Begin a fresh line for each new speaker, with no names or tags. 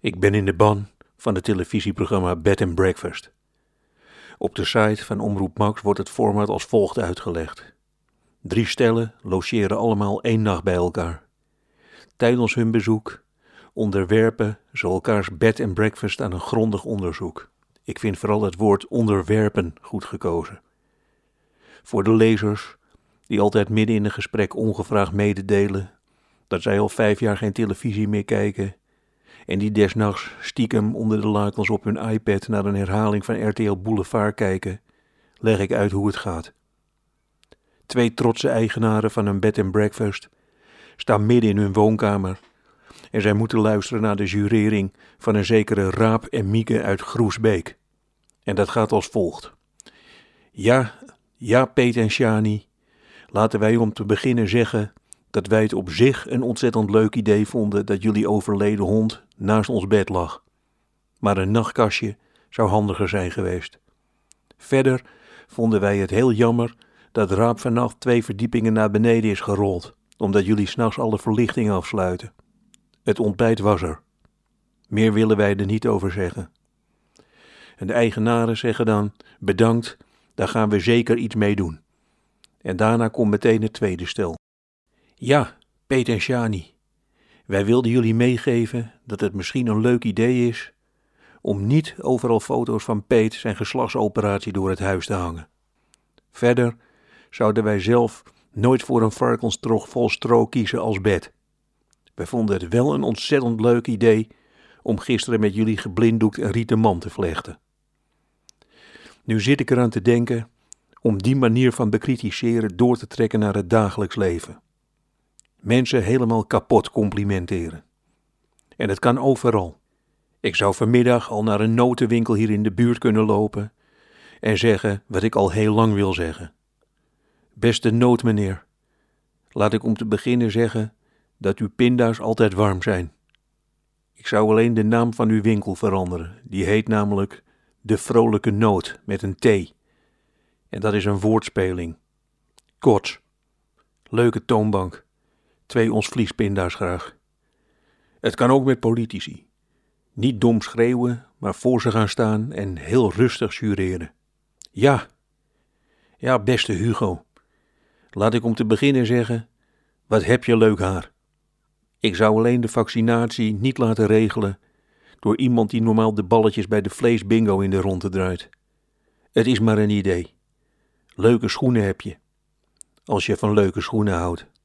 Ik ben in de ban van het televisieprogramma Bed and Breakfast. Op de site van Omroep Max wordt het format als volgt uitgelegd. 3 stellen logeren allemaal 1 nacht bij elkaar. Tijdens hun bezoek onderwerpen ze elkaars bed and breakfast aan een grondig onderzoek. Ik vind vooral het woord onderwerpen goed gekozen. Voor de lezers, die altijd midden in een gesprek ongevraagd mededelen dat zij al 5 jaar geen televisie meer kijken en die desnachts stiekem onder de lakens op hun iPad naar een herhaling van RTL Boulevard kijken, leg ik uit hoe het gaat. 2 trotse eigenaren van een bed and breakfast staan midden in hun woonkamer en zij moeten luisteren naar de jurering van een zekere Raap en Mieke uit Groesbeek. En dat gaat als volgt. Ja, Peet en Sjani, laten wij om te beginnen zeggen dat wij het op zich een ontzettend leuk idee vonden dat jullie overleden hond naast ons bed lag. Maar een nachtkastje zou handiger zijn geweest. Verder vonden wij het heel jammer dat Raap vannacht 2 verdiepingen naar beneden is gerold, omdat jullie 's nachts alle verlichting afsluiten. Het ontbijt was er. Meer willen wij er niet over zeggen. En de eigenaren zeggen dan, bedankt, daar gaan we zeker iets mee doen. En daarna komt meteen het tweede stel. Ja, Peet en Sjani, wij wilden jullie meegeven dat het misschien een leuk idee is om niet overal foto's van Peet zijn geslachtsoperatie door het huis te hangen. Verder zouden wij zelf nooit voor een varkenstrog vol stro kiezen als bed. Wij vonden het wel een ontzettend leuk idee om gisteren met jullie geblinddoekt een rieten man te vlechten. Nu zit ik eraan te denken om die manier van bekritiseren door te trekken naar het dagelijks leven. Mensen helemaal kapot complimenteren. En het kan overal. Ik zou vanmiddag al naar een notenwinkel hier in de buurt kunnen lopen en zeggen wat ik al heel lang wil zeggen. Beste nootmeneer, laat ik om te beginnen zeggen dat uw pinda's altijd warm zijn. Ik zou alleen de naam van uw winkel veranderen. Die heet namelijk De Vrolijke Noot met een T. En dat is een woordspeling. Kots. Leuke toonbank. 2 ons vliespinda's graag. Het kan ook met politici. Niet dom schreeuwen, maar voor ze gaan staan en heel rustig jureren. Ja, beste Hugo. Laat ik om te beginnen zeggen, wat heb je leuk haar. Ik zou alleen de vaccinatie niet laten regelen door iemand die normaal de balletjes bij de vleesbingo in de ronde draait. Het is maar een idee. Leuke schoenen heb je. Als je van leuke schoenen houdt.